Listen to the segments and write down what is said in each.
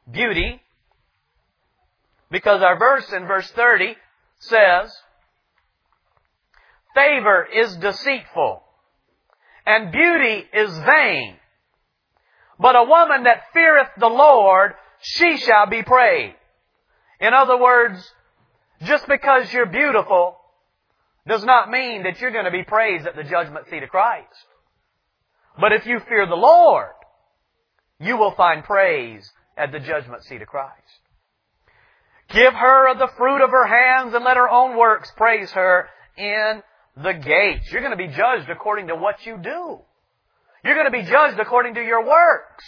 beauty, because our verse in verse 30 says, favor is deceitful, and beauty is vain. But a woman that feareth the Lord, she shall be praised. In other words, just because you're beautiful does not mean that you're going to be praised at the judgment seat of Christ. But if you fear the Lord, you will find praise at the judgment seat of Christ. Give her of the fruit of her hands, and let her own works praise her in the gates. You're going to be judged according to what you do. You're going to be judged according to your works.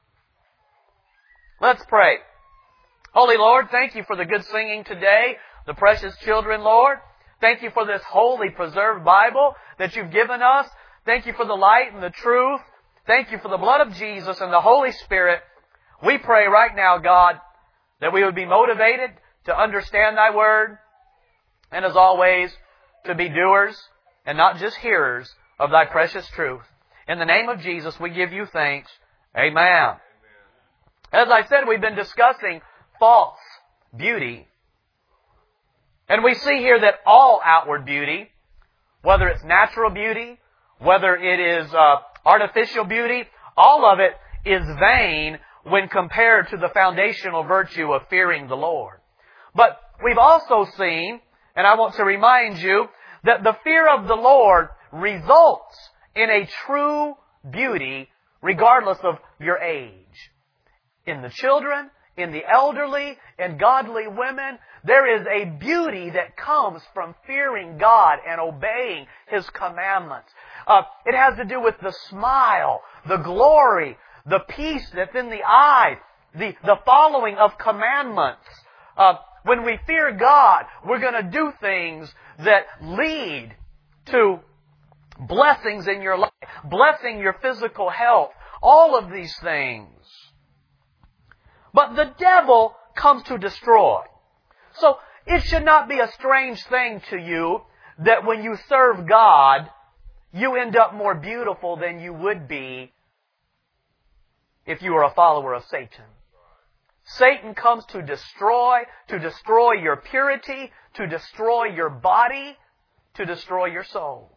Let's pray. Holy Lord, thank you for the good singing today, the precious children, Lord. Thank you for this holy, preserved Bible that you've given us. Thank you for the light and the truth. Thank you for the blood of Jesus and the Holy Spirit. We pray right now, God, that we would be motivated to understand Thy Word, and as always, to be doers and not just hearers of Thy precious truth. In the name of Jesus, we give you thanks. Amen. As I said, we've been discussing false beauty. And we see here that all outward beauty, whether it's natural beauty, whether it is artificial beauty, all of it is vain when compared to the foundational virtue of fearing the Lord. But we've also seen, and I want to remind you, that the fear of the Lord results in a true beauty regardless of your age. In the children, in the elderly, in godly women, there is a beauty that comes from fearing God and obeying His commandments. It has to do with the smile, the glory, the peace that's in the eye, the following of commandments. When we fear God, we're going to do things that lead to blessings in your life, blessing your physical health, all of these things. But the devil comes to destroy. So it should not be a strange thing to you that when you serve God, you end up more beautiful than you would be if you were a follower of Satan. Satan comes to destroy your purity, to destroy your body, to destroy your soul.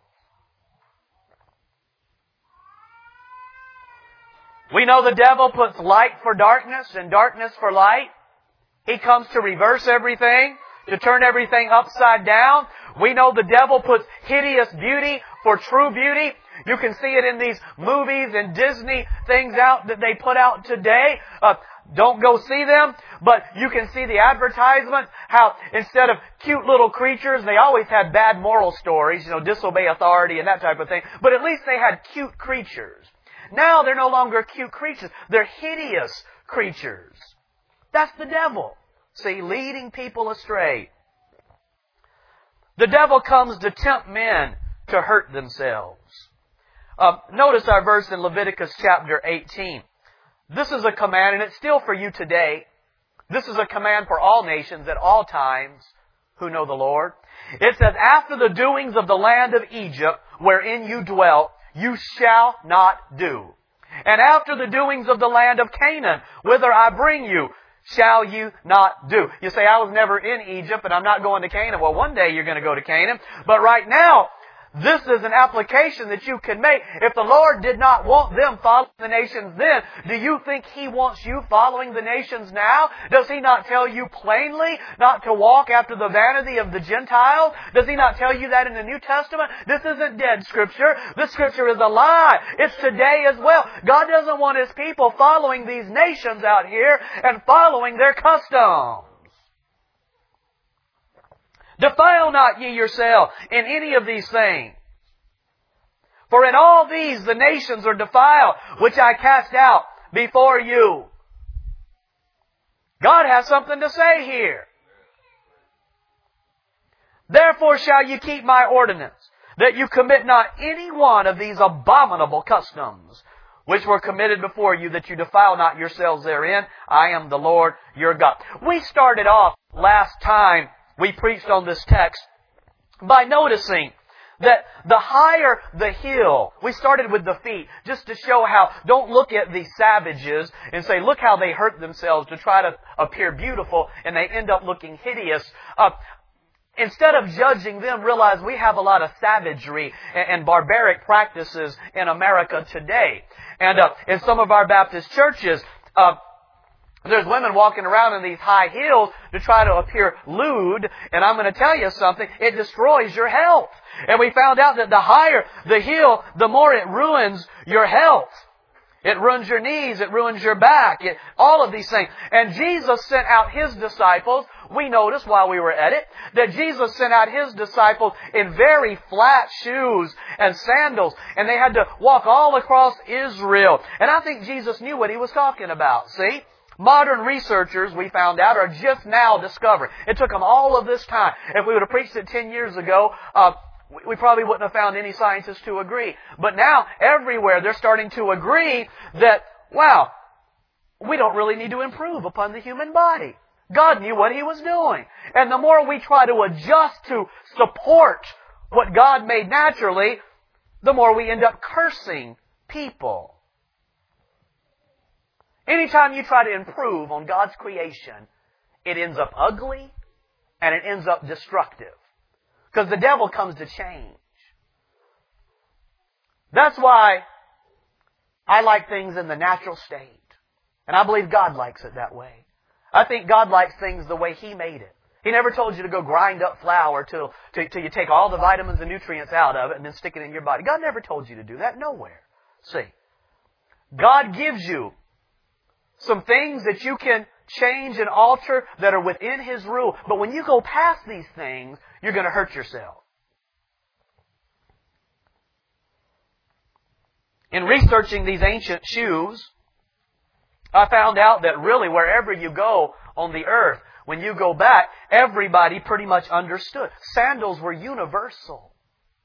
We know the devil puts light for darkness and darkness for light. He comes to reverse everything, to turn everything upside down. We know the devil puts hideous beauty for true beauty. You can see it in these movies and Disney things out that they put out today. Don't go see them, but you can see the advertisement, how instead of cute little creatures, they always had bad moral stories, disobey authority and that type of thing. But at least they had cute creatures. Now they're no longer cute creatures. They're hideous creatures. That's the devil. See, leading people astray. The devil comes to tempt men to hurt themselves. Notice our verse in Leviticus chapter 18. This is a command, and it's still for you today. This is a command for all nations at all times who know the Lord. It says, after the doings of the land of Egypt, wherein you dwelt, you shall not do. And after the doings of the land of Canaan, whither I bring you, shall you not do. You say, I was never in Egypt and I'm not going to Canaan. Well, one day you're going to go to Canaan. But right now, this is an application that you can make. If the Lord did not want them following the nations then, do you think He wants you following the nations now? Does He not tell you plainly not to walk after the vanity of the Gentiles? Does He not tell you that in the New Testament? This isn't dead Scripture. This Scripture is alive. It's today as well. God doesn't want His people following these nations out here and following their customs. Defile not ye yourself in any of these things. For in all these the nations are defiled, which I cast out before you. God has something to say here. Therefore shall you keep my ordinance, that you commit not any one of these abominable customs, which were committed before you, that you defile not yourselves therein. I am the Lord your God. We started off last time we preached on this text by noticing that the higher the heel, we started with the feet, just to show how, don't look at these savages and say, look how they hurt themselves to try to appear beautiful, and they end up looking hideous. Instead of judging them, realize we have a lot of savagery and barbaric practices in America today. And in some of our Baptist churches, there's women walking around in these high heels to try to appear lewd. And I'm going to tell you something, it destroys your health. And we found out that the higher the heel, the more it ruins your health. It ruins your knees, it ruins your back, all of these things. And Jesus sent out His disciples. We noticed while we were at it that Jesus sent out His disciples in very flat shoes and sandals. And they had to walk all across Israel. And I think Jesus knew what He was talking about. See? Modern researchers, we found out, are just now discovering. It took them all of this time. If we would have preached it 10 years ago, we probably wouldn't have found any scientists to agree. But now, everywhere, they're starting to agree that, wow, we don't really need to improve upon the human body. God knew what He was doing. And the more we try to adjust to support what God made naturally, the more we end up cursing people. Anytime you try to improve on God's creation, it ends up ugly and it ends up destructive. Because the devil comes to change. That's why I like things in the natural state. And I believe God likes it that way. I think God likes things the way He made it. He never told you to go grind up flour till you take all the vitamins and nutrients out of it and then stick it in your body. God never told you to do that. Nowhere. See, God gives you some things that you can change and alter that are within His rule. But when you go past these things, you're going to hurt yourself. In researching these ancient shoes, I found out that really wherever you go on the earth, when you go back, everybody pretty much understood. Sandals were universal.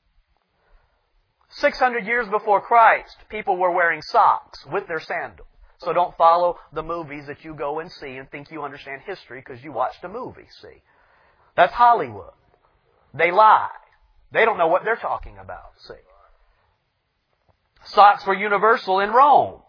600 years before Christ, people were wearing socks with their sandals. So don't follow the movies that you go and see and think you understand history because you watched a movie, see. That's Hollywood. They lie. They don't know what they're talking about, see. Socks were universal in Rome.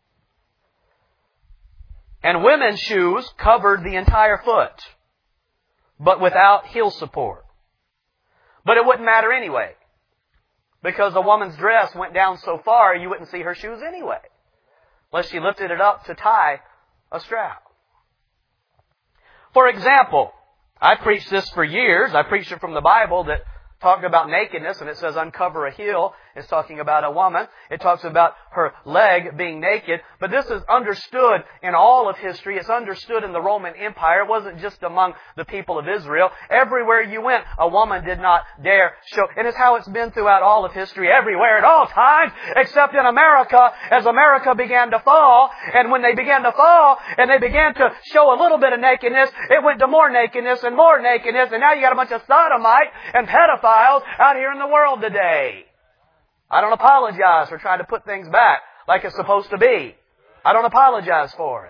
And women's shoes covered the entire foot, but without heel support. But it wouldn't matter anyway, because a woman's dress went down so far you wouldn't see her shoes anyway, unless she lifted it up to tie a strap. For example, I preached this for years. I preached it from the Bible that talked about nakedness, and it says uncover a heel. It's talking about a woman. It talks about her leg being naked. But this is understood in all of history. It's understood in the Roman Empire. It wasn't just among the people of Israel. Everywhere you went, a woman did not dare show. And it's how it's been throughout all of history, everywhere, at all times, except in America, as America began to fall. And when they began to fall, and they began to show a little bit of nakedness, it went to more nakedness and more nakedness. And now you got a bunch of sodomites and pedophiles out here in the world today. I don't apologize for trying to put things back like it's supposed to be. I don't apologize for it.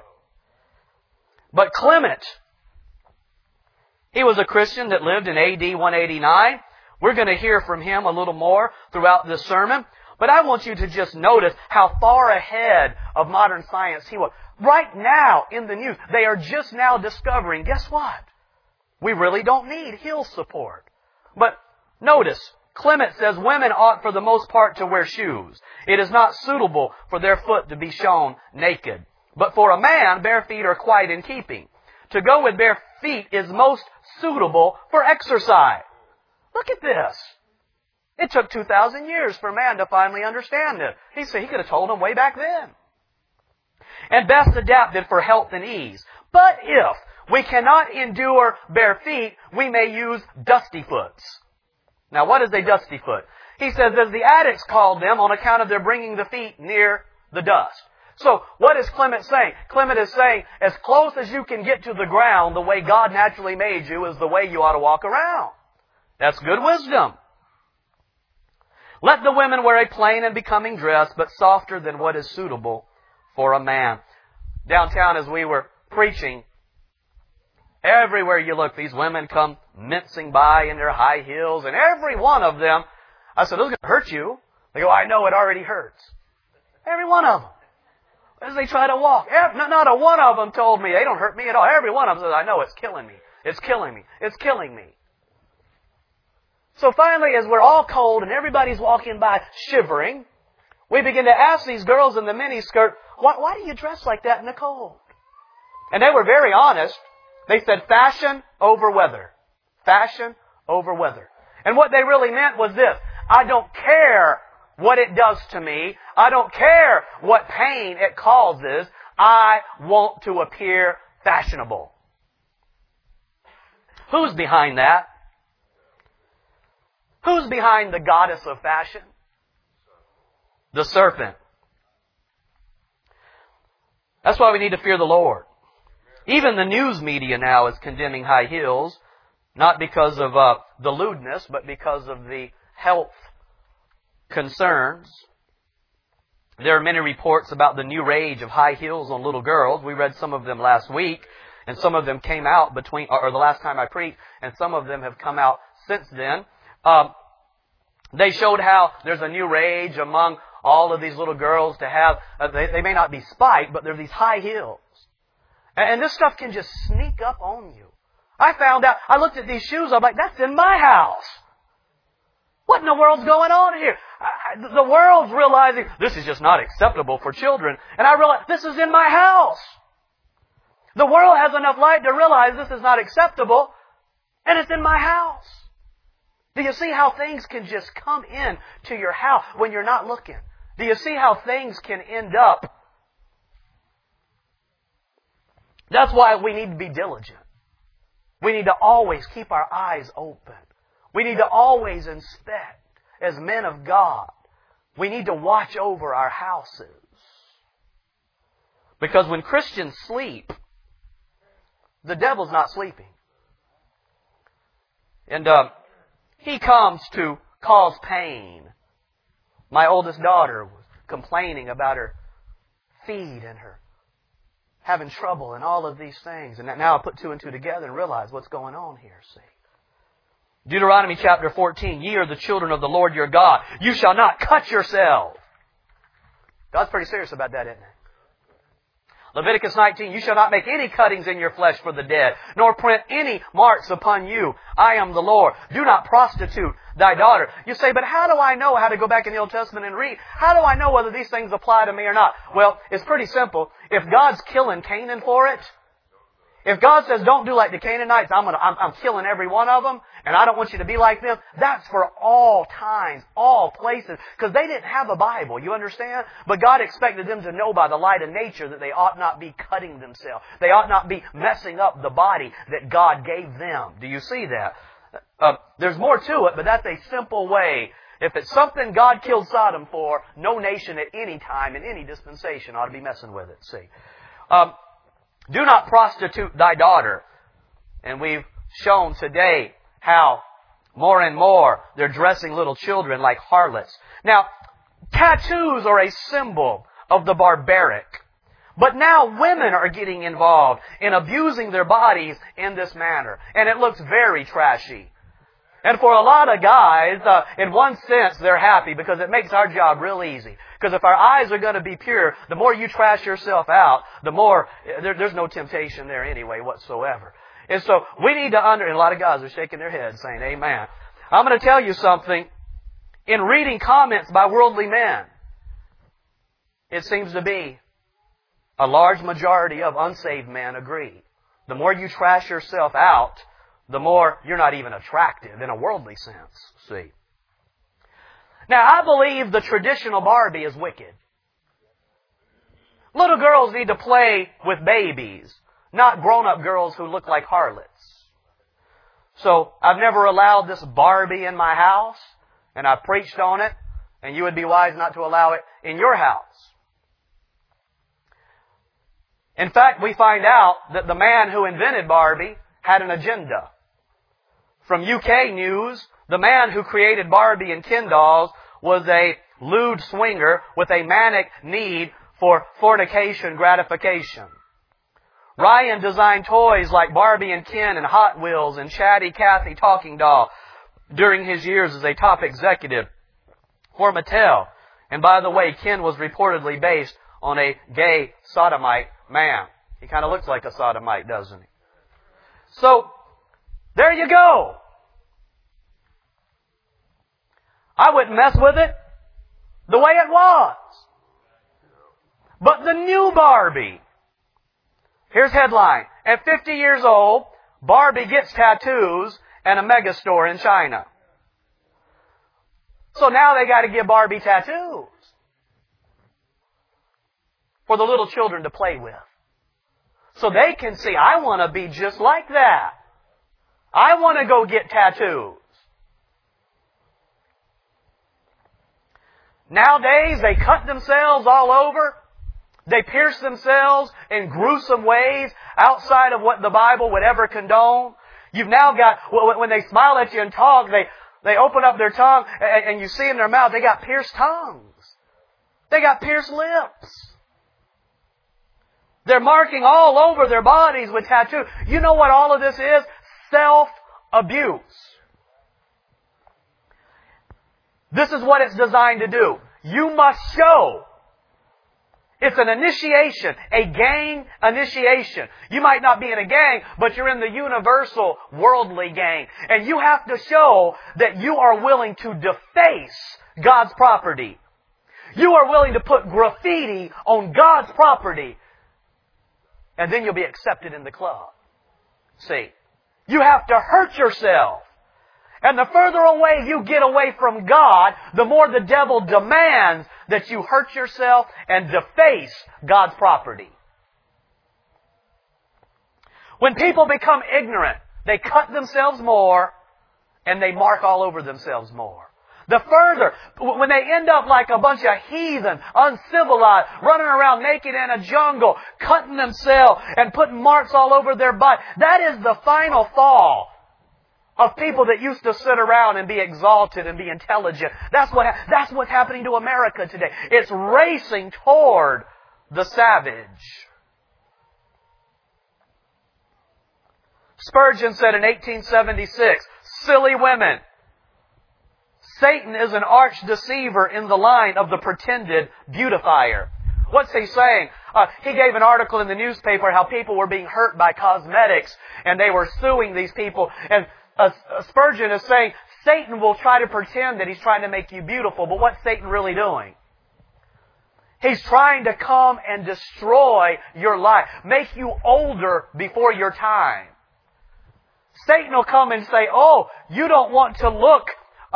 But Clement, he was a Christian that lived in AD 189. We're going to hear from him a little more throughout this sermon. But I want you to just notice how far ahead of modern science he was. Right now in the news, they are just now discovering, guess what? We really don't need heel support. But notice, Clement says women ought for the most part to wear shoes. It is not suitable for their foot to be shown naked. But for a man, bare feet are quite in keeping. To go with bare feet is most suitable for exercise. Look at this. It took 2,000 years for man to finally understand it. He said he could have told them way back then. And best adapted for health and ease. But if we cannot endure bare feet, we may use dusty foots. Now, what is a dusty foot? He says, as the addicts called them on account of their bringing the feet near the dust. So, what is Clement saying? Clement is saying, as close as you can get to the ground, the way God naturally made you is the way you ought to walk around. That's good wisdom. Let the women wear a plain and becoming dress, but softer than what is suitable for a man. Downtown, as we were preaching, everywhere you look, these women come mincing by in their high heels, and every one of them, I said, those are going to hurt you. They go, I know, it already hurts. Every one of them. As they try to walk. Not a one of them told me, they don't hurt me at all. Every one of them says, I know, it's killing me. It's killing me. It's killing me. So finally, as we're all cold and everybody's walking by shivering, we begin to ask these girls in the miniskirt, why do you dress like that in the cold? And they were very honest. They said, fashion over weather. Fashion over weather. And what they really meant was this: I don't care what it does to me. I don't care what pain it causes. I want to appear fashionable. Who's behind that? Who's behind the goddess of fashion? The serpent. That's why we need to fear the Lord. Even the news media now is condemning high heels, not because of the lewdness, but because of the health concerns. There are many reports about the new rage of high heels on little girls. We read some of them last week, and some of them came out or the last time I preached, and some of them have come out since then. They showed how there's a new rage among all of these little girls to have, they may not be spiked, but they're these high heels. And this stuff can just sneak up on you. I found out, I looked at these shoes, I'm like, that's in my house. What in the world's going on here? The world's realizing this is just not acceptable for children. And I realized this is in my house. The world has enough light to realize this is not acceptable, and it's in my house. Do you see how things can just come in to your house when you're not looking? Do you see how things can end up? That's why we need to be diligent. We need to always keep our eyes open. We need to always inspect as men of God. We need to watch over our houses. Because when Christians sleep, the devil's not sleeping. And he comes to cause pain. My oldest daughter was complaining about her feet and her having trouble and all of these things. And now I put two and two together and realize what's going on here, see. Deuteronomy chapter 14, ye are the children of the Lord your God. You shall not cut yourselves. God's pretty serious about that, isn't he? Leviticus 19, you shall not make any cuttings in your flesh for the dead, nor print any marks upon you. I am the Lord. Do not prostitute thy daughter. You say, but how do I know how to go back in the Old Testament and read? How do I know whether these things apply to me or not? Well, it's pretty simple. If God's killing Canaan for it, if God says, don't do like the Canaanites, I'm killing every one of them, and I don't want you to be like them, that's for all times, all places, because they didn't have a Bible, you understand? But God expected them to know by the light of nature that they ought not be cutting themselves. They ought not be messing up the body that God gave them. Do you see that? There's more to it, but that's a simple way. If it's something God killed Sodom for, no nation at any time, in any dispensation, ought to be messing with it, see. Do not prostitute thy daughter. And we've shown today how more and more they're dressing little children like harlots. Now, tattoos are a symbol of the barbaric. But now women are getting involved in abusing their bodies in this manner. And it looks very trashy. And for a lot of guys, in one sense, they're happy because it makes our job real easy. Because if our eyes are going to be pure, the more you trash yourself out, the more, there's no temptation there anyway whatsoever. And so we need to and a lot of guys are shaking their heads saying, amen. I'm going to tell you something. In reading comments by worldly men, it seems to be a large majority of unsaved men agree. The more you trash yourself out, the more you're not even attractive in a worldly sense, see. Now, I believe the traditional Barbie is wicked. Little girls need to play with babies, not grown-up girls who look like harlots. So, I've never allowed this Barbie in my house, and I've preached on it, and you would be wise not to allow it in your house. In fact, we find out that the man who invented Barbie had an agenda. From UK News, the man who created Barbie and Ken dolls was a lewd swinger with a manic need for fornication gratification. Ryan designed toys like Barbie and Ken and Hot Wheels and Chatty Cathy Talking Doll during his years as a top executive for Mattel. And by the way, Ken was reportedly based on a gay sodomite man. He kind of looks like a sodomite, doesn't he? So, there you go. I wouldn't mess with it the way it was. But the new Barbie. Here's headline. At 50 years old, Barbie gets tattoos and a megastore in China. So now they got to give Barbie tattoos for the little children to play with. So they can see, I want to be just like that. I want to go get tattoos. Nowadays, they cut themselves all over. They pierce themselves in gruesome ways outside of what the Bible would ever condone. You've now got, when they smile at you and talk, they open up their tongue and you see in their mouth, they got pierced tongues. They got pierced lips. They're marking all over their bodies with tattoos. You know what all of this is? Self-abuse. This is what it's designed to do. You must show. It's an initiation, a gang initiation. You might not be in a gang, but you're in the universal worldly gang. And you have to show that you are willing to deface God's property. You are willing to put graffiti on God's property. And then you'll be accepted in the club. See, you have to hurt yourself. And the further away you get away from God, the more the devil demands that you hurt yourself and deface God's property. When people become ignorant, they cut themselves more and they mark all over themselves more. The further, when they end up like a bunch of heathen, uncivilized, running around naked in a jungle, cutting themselves and putting marks all over their body, that is the final fall of people that used to sit around and be exalted and be intelligent. That's what's happening to America today. It's racing toward the savage. Spurgeon said in 1876, "Silly women. Satan is an arch deceiver in the line of the pretended beautifier." What's he saying? He gave an article in the newspaper how people were being hurt by cosmetics and they were suing these people. And Spurgeon is saying Satan will try to pretend that he's trying to make you beautiful, but what's Satan really doing? He's trying to come and destroy your life, make you older before your time. Satan will come and say, "Oh, you don't want to look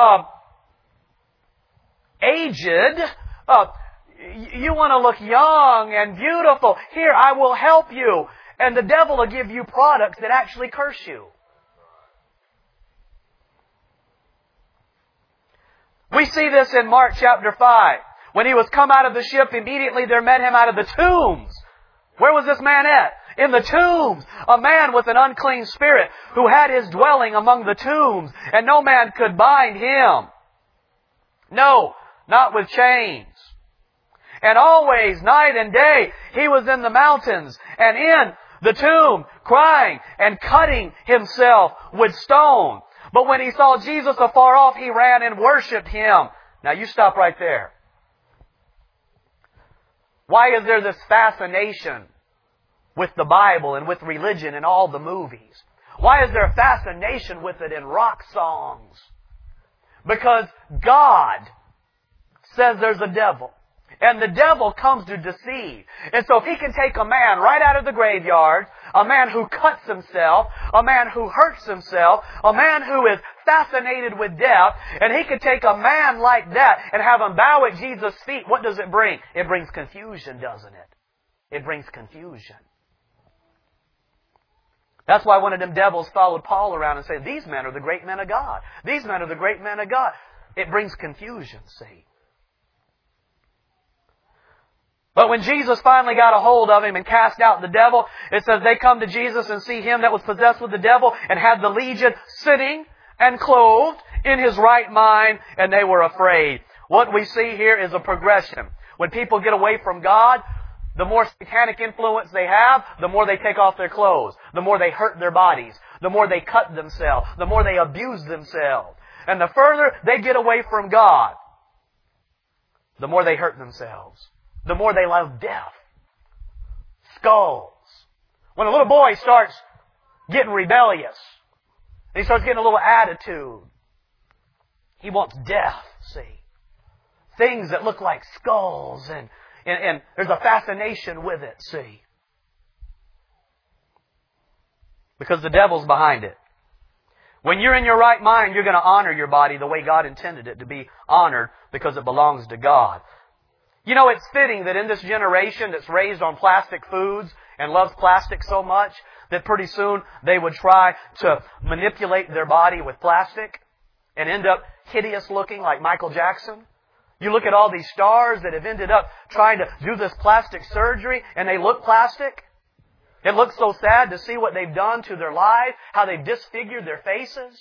aged. You want to look young and beautiful. Here, I will help you." And the devil will give you products that actually curse you. We see this in Mark chapter 5. When he was come out of the ship, immediately there met him out of the tombs. Where was this man at? In the tombs. A man with an unclean spirit who had his dwelling among the tombs, and no man could bind him. No, not with chains. And always, night and day, he was in the mountains and in the tomb, crying and cutting himself with stone. But when he saw Jesus afar off, he ran and worshipped Him. Now you stop right there. Why is there this fascination with the Bible and with religion and all the movies? Why is there a fascination with it in rock songs? Because God says there's a devil. And the devil comes to deceive. And so if he can take a man right out of the graveyard, a man who cuts himself, a man who hurts himself, a man who is fascinated with death, and he can take a man like that and have him bow at Jesus' feet, what does it bring? It brings confusion, doesn't it? It brings confusion. That's why one of them devils followed Paul around and said, "These men are the great men of God. These men are the great men of God." It brings confusion, see. But when Jesus finally got a hold of him and cast out the devil, it says they come to Jesus and see him that was possessed with the devil and had the legion sitting and clothed in his right mind, and they were afraid. What we see here is a progression. When people get away from God, the more satanic influence they have, the more they take off their clothes, the more they hurt their bodies, the more they cut themselves, the more they abuse themselves. And the further they get away from God, the more they hurt themselves. The more they love death. Skulls. When a little boy starts getting rebellious, he starts getting a little attitude, he wants death, see. Things that look like skulls, and there's a fascination with it, see. Because the devil's behind it. When you're in your right mind, you're going to honor your body the way God intended it to be honored because it belongs to God. You know, it's fitting that in this generation that's raised on plastic foods and loves plastic so much that pretty soon they would try to manipulate their body with plastic and end up hideous looking like Michael Jackson. You look at all these stars that have ended up trying to do this plastic surgery and they look plastic. It looks so sad to see what they've done to their life, how they've disfigured their faces.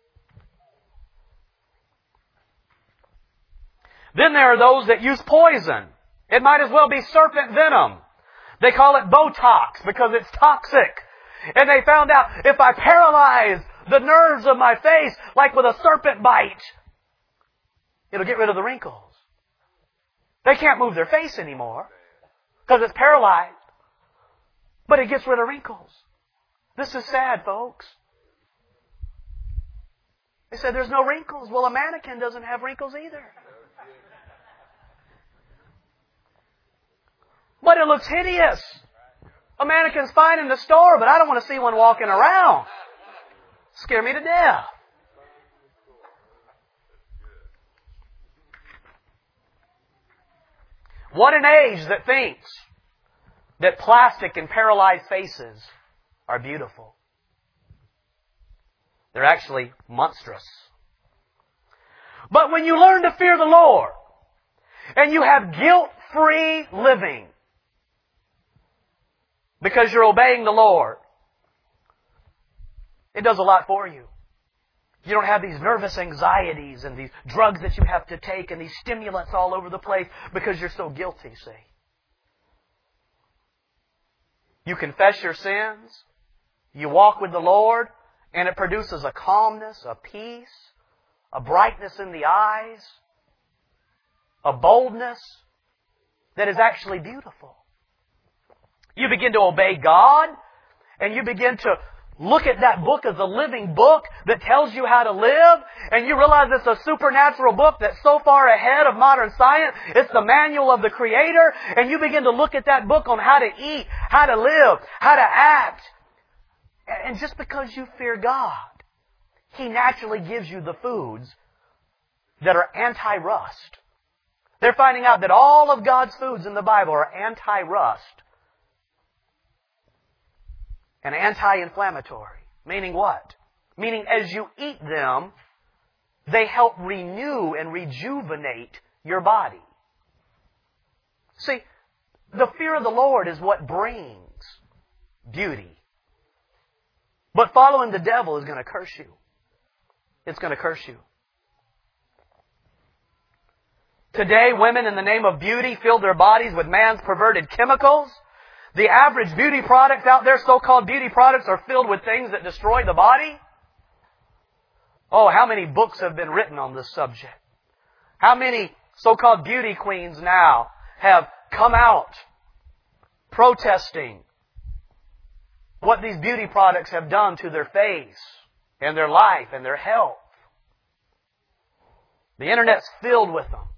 Then there are those that use poison. It might as well be serpent venom. They call it Botox because it's toxic. And they found out if I paralyze the nerves of my face like with a serpent bite, it'll get rid of the wrinkles. They can't move their face anymore because it's paralyzed. But it gets rid of wrinkles. This is sad, folks. They said there's no wrinkles. Well, a mannequin doesn't have wrinkles either. But it looks hideous. A mannequin's fine in the store, but I don't want to see one walking around. Scare me to death. What an age that thinks that plastic and paralyzed faces are beautiful. They're actually monstrous. But when you learn to fear the Lord and you have guilt-free living because you're obeying the Lord, it does a lot for you. You don't have these nervous anxieties and these drugs that you have to take and these stimulants all over the place because you're so guilty, see. You confess your sins, you walk with the Lord, and it produces a calmness, a peace, a brightness in the eyes, a boldness that is actually beautiful. You begin to obey God, and you begin to look at that book as a living book that tells you how to live, and you realize it's a supernatural book that's so far ahead of modern science. It's the manual of the Creator, and you begin to look at that book on how to eat, how to live, how to act. And just because you fear God, He naturally gives you the foods that are anti-rust. They're finding out that all of God's foods in the Bible are anti-rust and anti-inflammatory. Meaning what? Meaning as you eat them, they help renew and rejuvenate your body. See, the fear of the Lord is what brings beauty. But following the devil is going to curse you. It's going to curse you. Today, women in the name of beauty fill their bodies with man's perverted chemicals. The average beauty products out there, so-called beauty products, are filled with things that destroy the body. Oh, how many books have been written on this subject? How many so-called beauty queens now have come out protesting what these beauty products have done to their face and their life and their health? The Internet's filled with them.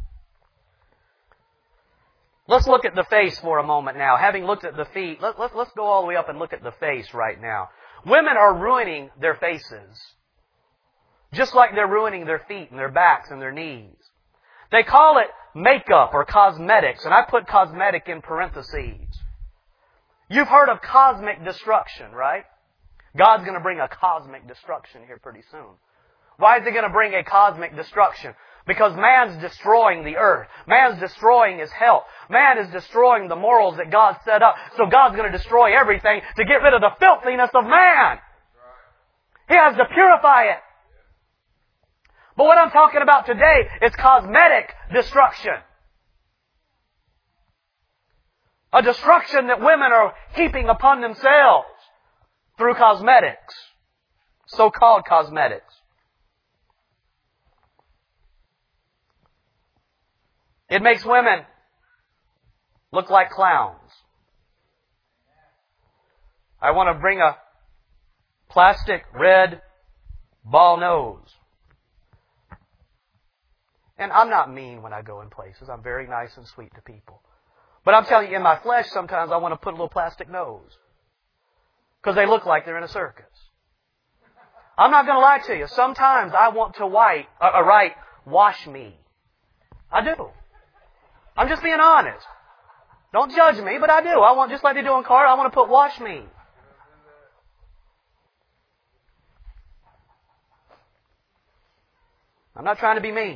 Let's look at the face for a moment now. Having looked at the feet, let's go all the way up and look at the face right now. Women are ruining their faces, just like they're ruining their feet and their backs and their knees. They call it makeup or cosmetics, and I put cosmetic in parentheses. You've heard of cosmic destruction, right? God's going to bring a cosmic destruction here pretty soon. Why is He going to bring a cosmic destruction? Because man's destroying the earth. Man's destroying his health. Man is destroying the morals that God set up. So God's going to destroy everything to get rid of the filthiness of man. He has to purify it. But what I'm talking about today is cosmetic destruction. A destruction that women are heaping upon themselves through cosmetics. So-called cosmetics. It makes women look like clowns. I want to bring a plastic red ball nose. And I'm not mean when I go in places. I'm very nice and sweet to people. But I'm telling you, in my flesh, sometimes I want to put a little plastic nose. Because they look like they're in a circus. I'm not going to lie to you. Sometimes I want to write, wash me. I do. I'm just being honest. Don't judge me, but I do. I want, just like they do in cars, I want to put wash me. I'm not trying to be mean.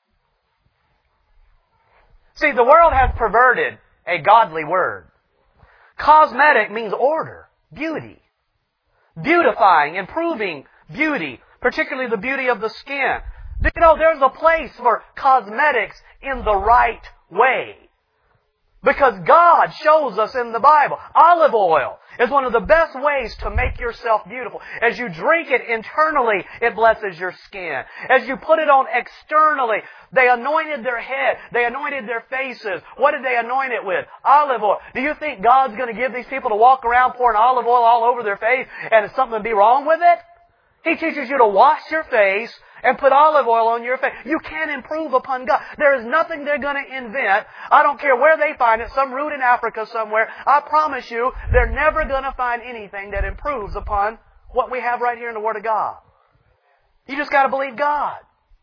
See, the world has perverted a godly word. Cosmetic means order, beauty. Beautifying, improving beauty, particularly the beauty of the skin. You know, there's a place for cosmetics in the right way. Because God shows us in the Bible, olive oil is one of the best ways to make yourself beautiful. As you drink it internally, it blesses your skin. As you put it on externally, they anointed their head. They anointed their faces. What did they anoint it with? Olive oil. Do you think God's going to give these people to walk around pouring olive oil all over their face and something be wrong with it? He teaches you to wash your face and put olive oil on your face. You can't improve upon God. There is nothing they're going to invent. I don't care where they find it, some root in Africa somewhere. I promise you, they're never going to find anything that improves upon what we have right here in the Word of God. You just got to believe God.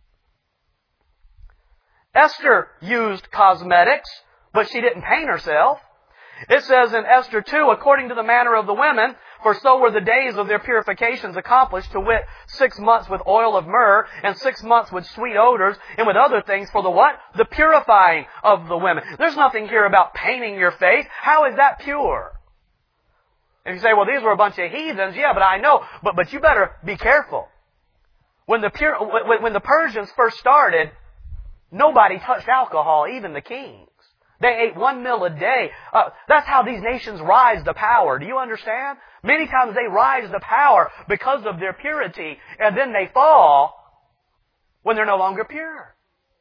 Esther used cosmetics, but she didn't paint herself. It says in Esther 2, according to the manner of the women, for so were the days of their purifications accomplished, to wit, 6 months with oil of myrrh, and 6 months with sweet odors, and with other things for the what? The purifying of the women. There's nothing here about painting your face. How is that pure? And you say, well, these were a bunch of heathens. Yeah, but I know. But you better be careful. When the Persians first started, nobody touched alcohol, even the kings. They ate 1 meal a day. That's how these nations rise to power. Do you understand? Many times they rise to power because of their purity, and then they fall when they're no longer pure.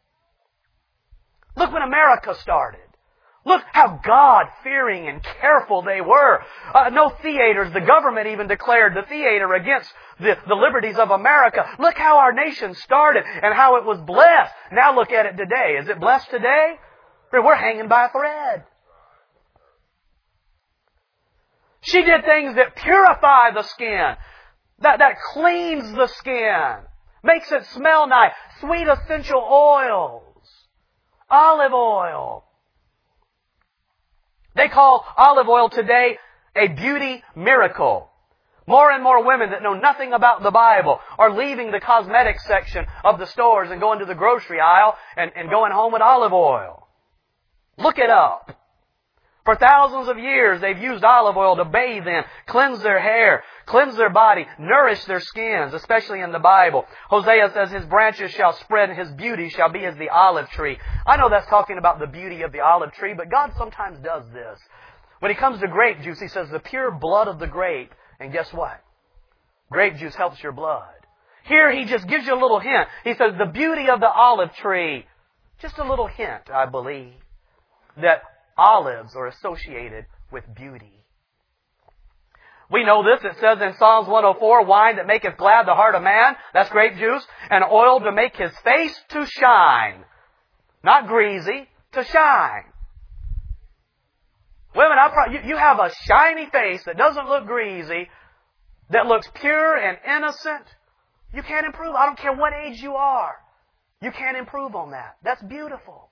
Look when America started. Look how God-fearing and careful they were. No theaters. The government even declared the theater against the liberties of America. Look how our nation started and how it was blessed. Now look at it today. Is it blessed today? We're hanging by a thread. She did things that purify the skin, that cleans the skin, makes it smell nice, sweet essential oils, olive oil. They call olive oil today a beauty miracle. More and more women that know nothing about the Bible are leaving the cosmetics section of the stores and going to the grocery aisle and going home with olive oil. Look it up. For thousands of years, they've used olive oil to bathe in, cleanse their hair, cleanse their body, nourish their skins, especially in the Bible. Hosea says, His branches shall spread and His beauty shall be as the olive tree. I know that's talking about the beauty of the olive tree, but God sometimes does this. When He comes to grape juice, He says, the pure blood of the grape. And guess what? Grape juice helps your blood. Here He just gives you a little hint. He says, the beauty of the olive tree. Just a little hint, I believe, that olives are associated with beauty. We know this. It says in Psalms 104, wine that maketh glad the heart of man, that's grape juice, and oil to make his face to shine. Not greasy, to shine. Women, you have a shiny face that doesn't look greasy, that looks pure and innocent. You can't improve. I don't care what age you are. You can't improve on that. That's beautiful.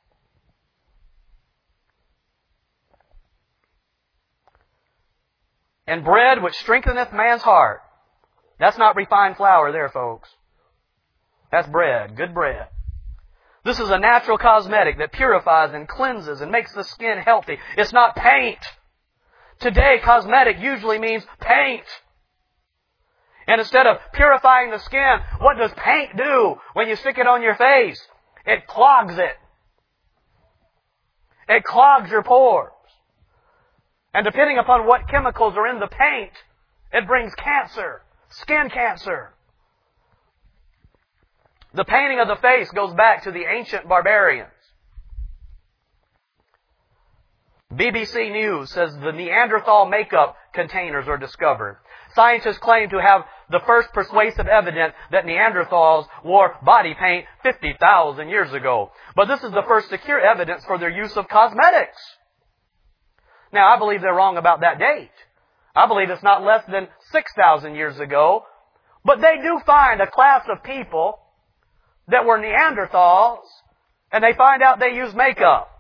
And bread which strengtheneth man's heart. That's not refined flour there, folks. That's bread, good bread. This is a natural cosmetic that purifies and cleanses and makes the skin healthy. It's not paint. Today, cosmetic usually means paint. And instead of purifying the skin, what does paint do when you stick it on your face? It clogs it. It clogs your pores. And depending upon what chemicals are in the paint, it brings cancer, skin cancer. The painting of the face goes back to the ancient barbarians. BBC News says the Neanderthal makeup containers are discovered. Scientists claim to have the first persuasive evidence that Neanderthals wore body paint 50,000 years ago. But this is the first secure evidence for their use of cosmetics. Now, I believe they're wrong about that date. I believe it's not less than 6,000 years ago. But they do find a class of people that were Neanderthals, and they find out they used makeup.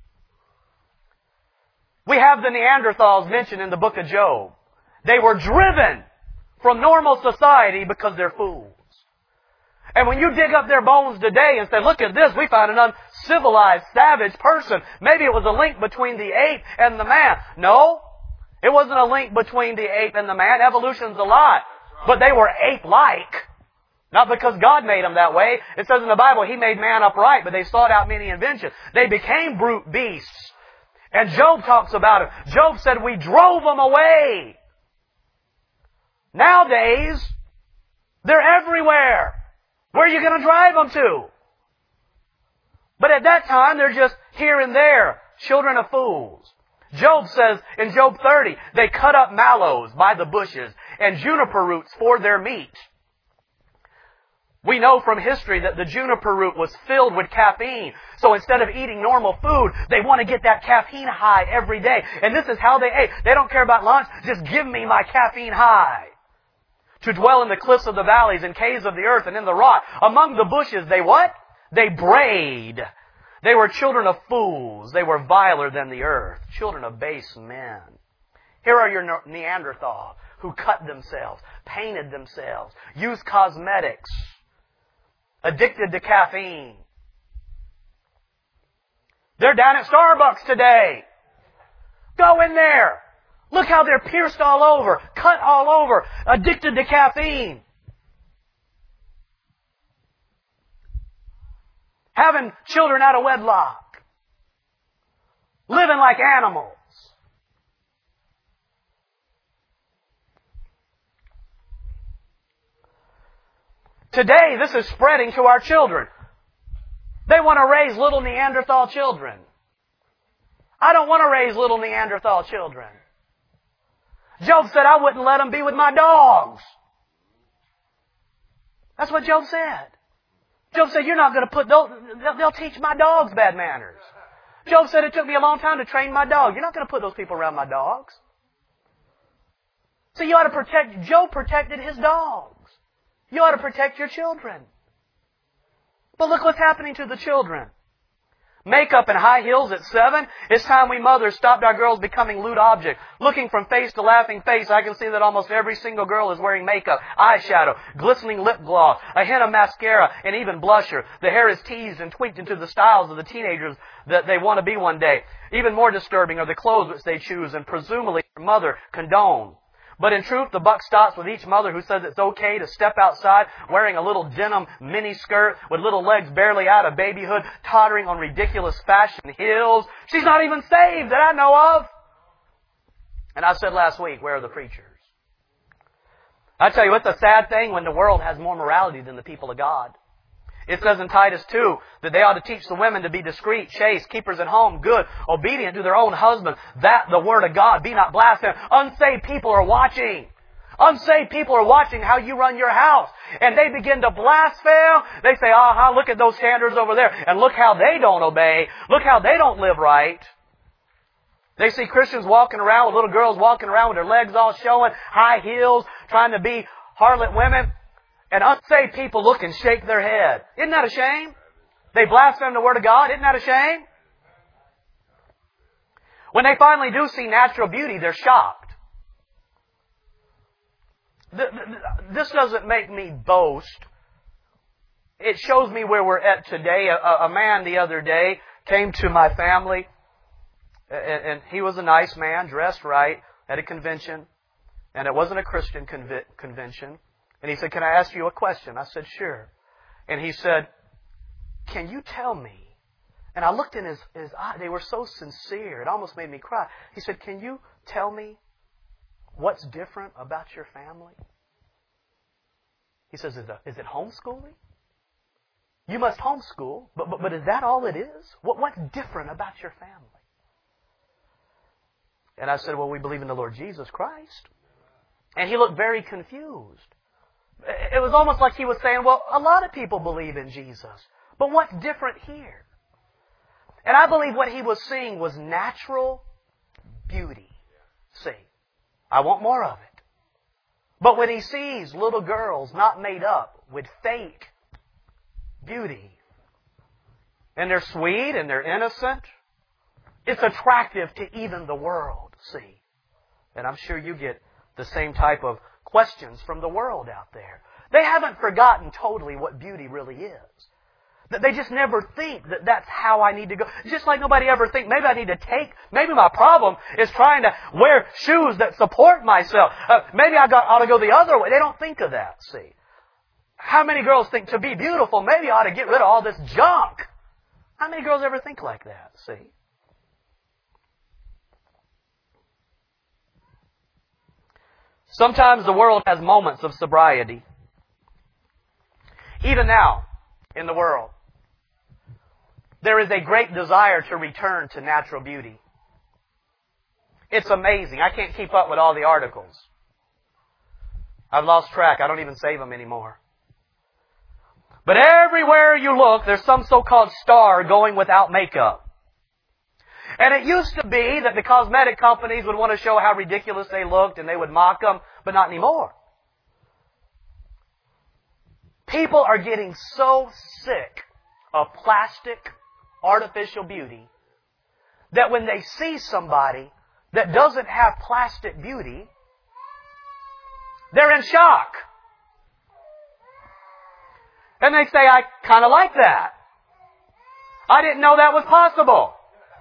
We have the Neanderthals mentioned in the book of Job. They were driven from normal society because they're fools. And when you dig up their bones today and say, look at this, we found an uncivilized, savage person. Maybe it was a link between the ape and the man. No, it wasn't a link between the ape and the man. Evolution's a lie. But they were ape-like. Not because God made them that way. It says in the Bible, He made man upright, but they sought out many inventions. They became brute beasts. And Job talks about it. Job said, we drove them away. Nowadays, they're everywhere. Where are you going to drive them to? But at that time, they're just here and there, children of fools. Job says in Job 30, they cut up mallows by the bushes and juniper roots for their meat. We know from history that the juniper root was filled with caffeine. So instead of eating normal food, they want to get that caffeine high every day. And this is how they ate. They don't care about lunch. Just give me my caffeine high. To dwell in the cliffs of the valleys and caves of the earth and in the rock. Among the bushes, they what? They brayed. They were children of fools. They were viler than the earth. Children of base men. Here are your Neanderthals who cut themselves, painted themselves, used cosmetics, addicted to caffeine. They're down at Starbucks today. Go in there. Look how they're pierced all over, cut all over, addicted to caffeine. Having children out of wedlock. Living like animals. Today, this is spreading to our children. They want to raise little Neanderthal children. I don't want to raise little Neanderthal children. Job said, I wouldn't let them be with my dogs. That's what Job said. Job said, you're not going to put those, they'll teach my dogs bad manners. Job said, it took me a long time to train my dog. You're not going to put those people around my dogs. So you ought to protect, Job protected his dogs. You ought to protect your children. But look what's happening to the children. Makeup and high heels at 7. It's time we mothers stopped our girls becoming lewd objects. Looking from face to laughing face, I can see that almost every single girl is wearing makeup, eyeshadow, glistening lip gloss, a hint of mascara, and even blusher. The hair is teased and tweaked into the styles of the teenagers that they want to be one day. Even more disturbing are the clothes which they choose and presumably their mother condone. But in truth, the buck stops with each mother who says it's okay to step outside wearing a little denim mini skirt with little legs barely out of babyhood, tottering on ridiculous fashion heels. She's not even saved that I know of. And I said last week, where are the preachers? I tell you, it's a sad thing when the world has more morality than the people of God. It says in Titus 2 that they ought to teach the women to be discreet, chaste, keepers at home, good, obedient to their own husbands, that the Word of God be not blasphemed. Unsaved people are watching. Unsaved people are watching how you run your house. And they begin to blaspheme. They say, aha, look at those standards over there. And look how they don't obey. Look how they don't live right. They see Christians walking around with little girls walking around with their legs all showing, high heels, trying to be harlot women. And unsaved people look and shake their head. Isn't that a shame? They blaspheme the Word of God. Isn't that a shame? When they finally do see natural beauty, they're shocked. This doesn't make me boast. It shows me where we're at today. A man the other day came to my family, and he was a nice man, dressed right, at a convention. And it wasn't a Christian convention. And he said, can I ask you a question? I said, sure. And he said, can you tell me? And I looked in his eyes. They were so sincere. It almost made me cry. He said, can you tell me what's different about your family? He says, is it homeschooling? You must homeschool, but is that all it is? What's different about your family? And I said, well, we believe in the Lord Jesus Christ. And he looked very confused. It was almost like he was saying, well, a lot of people believe in Jesus. But what's different here? And I believe what he was seeing was natural beauty. See, I want more of it. But when he sees little girls not made up with fake beauty, and they're sweet and they're innocent, it's attractive to even the world, see. And I'm sure you get the same type of questions from the world out there. They haven't forgotten totally what beauty really is. That they just never think that that's how I need to go. Just like nobody ever think, maybe I need to maybe my problem is trying to wear shoes that support myself. Maybe I ought to go the other way. They don't think of that, see. How many girls think to be beautiful, maybe I ought to get rid of all this junk? How many girls ever think like that, see? Sometimes the world has moments of sobriety. Even now, in the world, there is a great desire to return to natural beauty. It's amazing. I can't keep up with all the articles. I've lost track. I don't even save them anymore. But everywhere you look, there's some so-called star going without makeup. And it used to be that the cosmetic companies would want to show how ridiculous they looked and they would mock them, but not anymore. People are getting so sick of plastic, artificial beauty that when they see somebody that doesn't have plastic beauty, they're in shock. And they say, I kind of like that. I didn't know that was possible.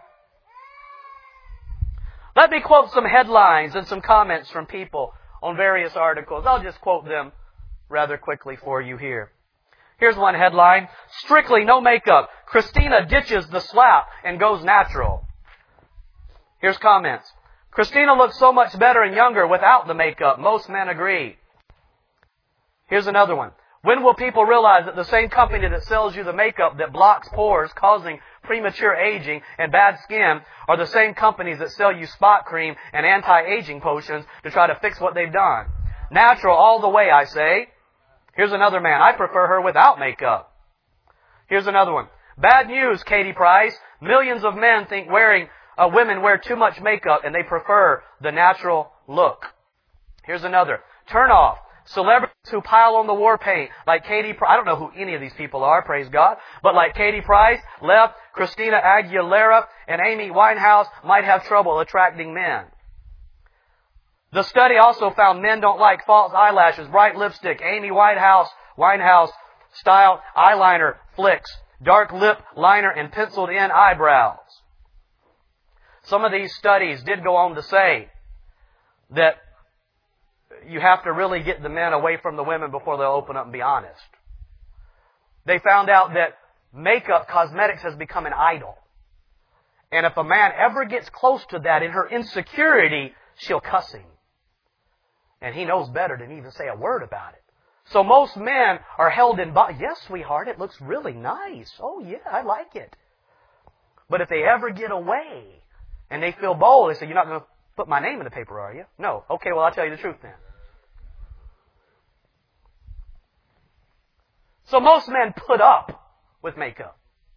Let me quote some headlines and some comments from people on various articles. I'll just quote them rather quickly for you here. Here's one headline. Strictly no makeup. Christina ditches the slap and goes natural. Here's comments. Christina looks so much better and younger without the makeup. Most men agree. Here's another one. When will people realize that the same company that sells you the makeup that blocks pores, causing premature aging and bad skin, are the same companies that sell you spot cream and anti-aging potions to try to fix what they've done? Natural all the way, I say. Here's another man. I prefer her without makeup. Here's another one. Bad news, Katie Price. Millions of men think women wear too much makeup and they prefer the natural look. Here's another. Turn off. Celebrities who pile on the war paint, like Katie Price. I don't know who any of these people are, praise God. But like Katie Price, left, Christina Aguilera, and Amy Winehouse might have trouble attracting men. The study also found men don't like false eyelashes, bright lipstick, Amy Winehouse style eyeliner flicks, dark lip liner, and penciled in eyebrows. Some of these studies did go on to say that you have to really get the men away from the women before they'll open up and be honest. They found out that makeup, cosmetics has become an idol. And if a man ever gets close to that in her insecurity, she'll cuss him. And he knows better than even say a word about it. So most men are held in bondage. Yes, sweetheart, it looks really nice. Oh, yeah, I like it. But if they ever get away and they feel bold, they say, you're not going to put my name in the paper, are you? No. Okay, well, I'll tell you the truth then. So most men put up with makeup.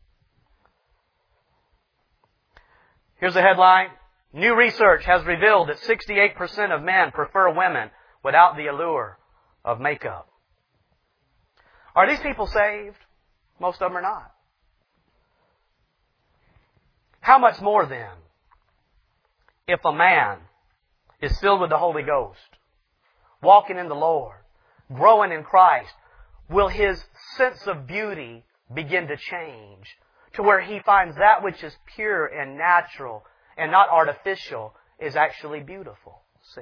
Here's a headline. New research has revealed that 68% of men prefer women without the allure of makeup. Are these people saved? Most of them are not. How much more then, if a man is filled with the Holy Ghost, walking in the Lord, growing in Christ, will his sense of beauty begin to change to where he finds that which is pure and natural and not artificial is actually beautiful? See?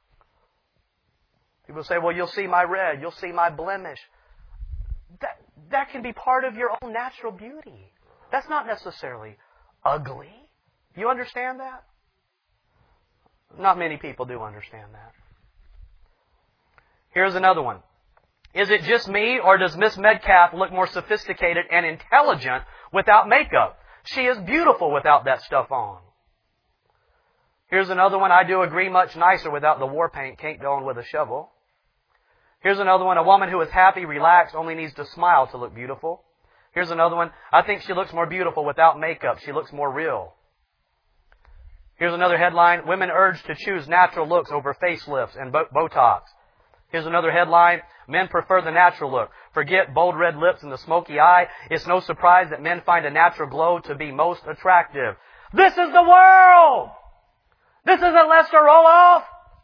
People say, well, you'll see my red, you'll see my blemish. That can be part of your own natural beauty. That's not necessarily ugly. You understand that? Not many people do understand that. Here's another one. Is it just me, or does Miss Metcalf look more sophisticated and intelligent without makeup? She is beautiful without that stuff on. Here's another one. I do agree, much nicer without the war paint caked on with a shovel. Here's another one. A woman who is happy, relaxed, only needs to smile to look beautiful. Here's another one. I think she looks more beautiful without makeup. She looks more real. Here's another headline. Women urged to choose natural looks over facelifts and Botox. Here's another headline. Men prefer the natural look. Forget bold red lips and the smoky eye. It's no surprise that men find a natural glow to be most attractive. This is the world! This isn't Lester Roloff.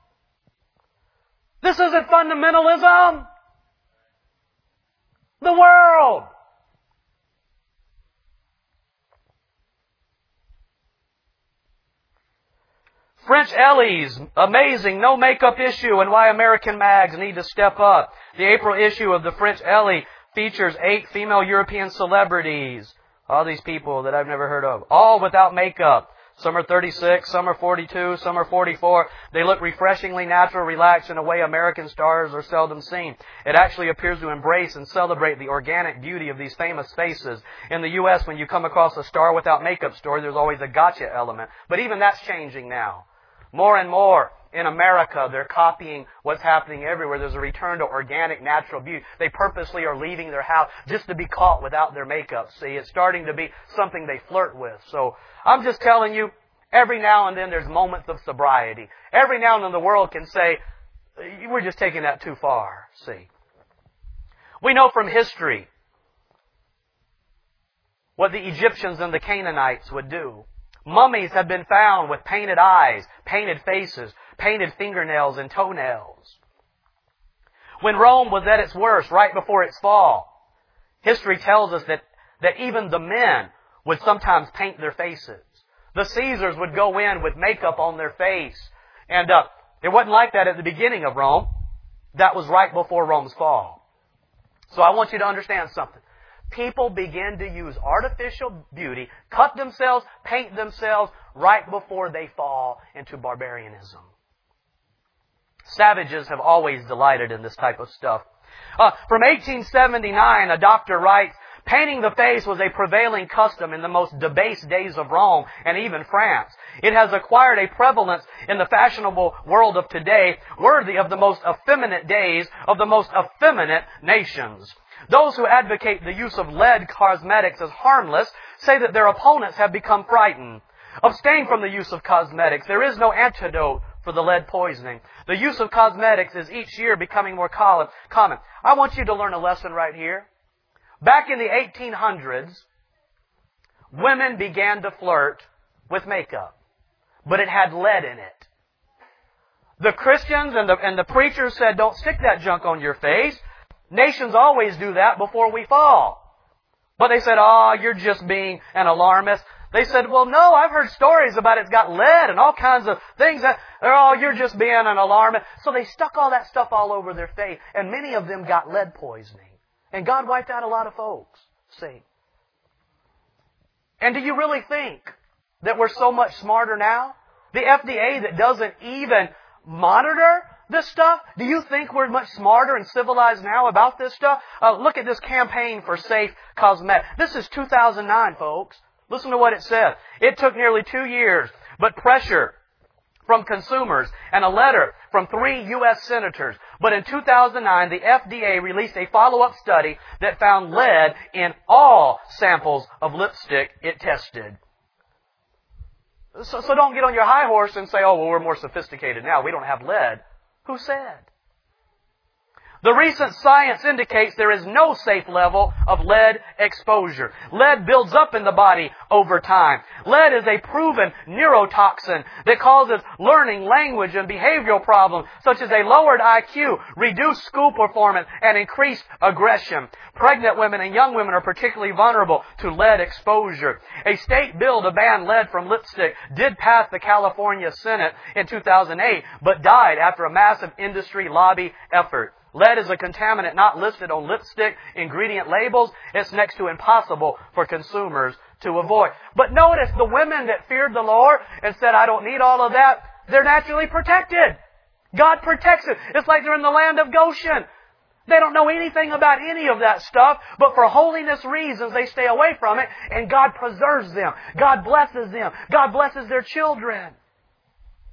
This isn't fundamentalism. The world. French Ellie's amazing no makeup issue and why American mags need to step up. The April issue of the French Ellie features 8 female European celebrities. All these people that I've never heard of. All without makeup. Some are 36, some are 42, some are 44. They look refreshingly natural, relaxed in a way American stars are seldom seen. It actually appears to embrace and celebrate the organic beauty of these famous faces. In the U.S., when you come across a star without makeup story, there's always a gotcha element. But even that's changing now. More and more in America, they're copying what's happening everywhere. There's a return to organic, natural beauty. They purposely are leaving their house just to be caught without their makeup. See, it's starting to be something they flirt with. So I'm just telling you, every now and then there's moments of sobriety. Every now and then the world can say, we're just taking that too far. See, we know from history what the Egyptians and the Canaanites would do. Mummies have been found with painted eyes, painted faces, painted fingernails and toenails. When Rome was at its worst, right before its fall, history tells us that even the men would sometimes paint their faces. The Caesars would go in with makeup on their face. And it wasn't like that at the beginning of Rome. That was right before Rome's fall. So I want you to understand something. People begin to use artificial beauty, cut themselves, paint themselves right before they fall into barbarianism. Savages have always delighted in this type of stuff. From 1879, a doctor writes, painting the face was a prevailing custom in the most debased days of Rome and even France. It has acquired a prevalence in the fashionable world of today, worthy of the most effeminate days of the most effeminate nations. Those who advocate the use of lead cosmetics as harmless say that their opponents have become frightened. Abstain from the use of cosmetics. There is no antidote for the lead poisoning. The use of cosmetics is each year becoming more common. I want you to learn a lesson right here. Back in the 1800s, women began to flirt with makeup, but it had lead in it. The Christians and the preachers said, don't stick that junk on your face. Nations always do that before we fall. But they said, you're just being an alarmist. They said, well, no, I've heard stories about it's got lead and all kinds of things. You're just being an alarmist. So they stuck all that stuff all over their face, and many of them got lead poisoning. And God wiped out a lot of folks. See? And do you really think that we're so much smarter now? The FDA that doesn't even monitor this stuff? Do you think we're much smarter and civilized now about this stuff? Look at this campaign for safe cosmetics. This is 2009, folks. Listen to what it says. It took nearly 2 years, but pressure from consumers and a letter from 3 U.S. senators. But in 2009, the FDA released a follow-up study that found lead in all samples of lipstick it tested. So don't get on your high horse and say, we're more sophisticated now. We don't have lead. Who said? The recent science indicates there is no safe level of lead exposure. Lead builds up in the body over time. Lead is a proven neurotoxin that causes learning, language, and behavioral problems such as a lowered IQ, reduced school performance, and increased aggression. Pregnant women and young women are particularly vulnerable to lead exposure. A state bill to ban lead from lipstick did pass the California Senate in 2008, but died after a massive industry lobby effort. Lead is a contaminant not listed on lipstick ingredient labels. It's next to impossible for consumers to avoid. But notice the women that feared the Lord and said, I don't need all of that, they're naturally protected. God protects it. It's like they're in the land of Goshen. They don't know anything about any of that stuff, but for holiness reasons they stay away from it, and God preserves them. God blesses them. God blesses their children.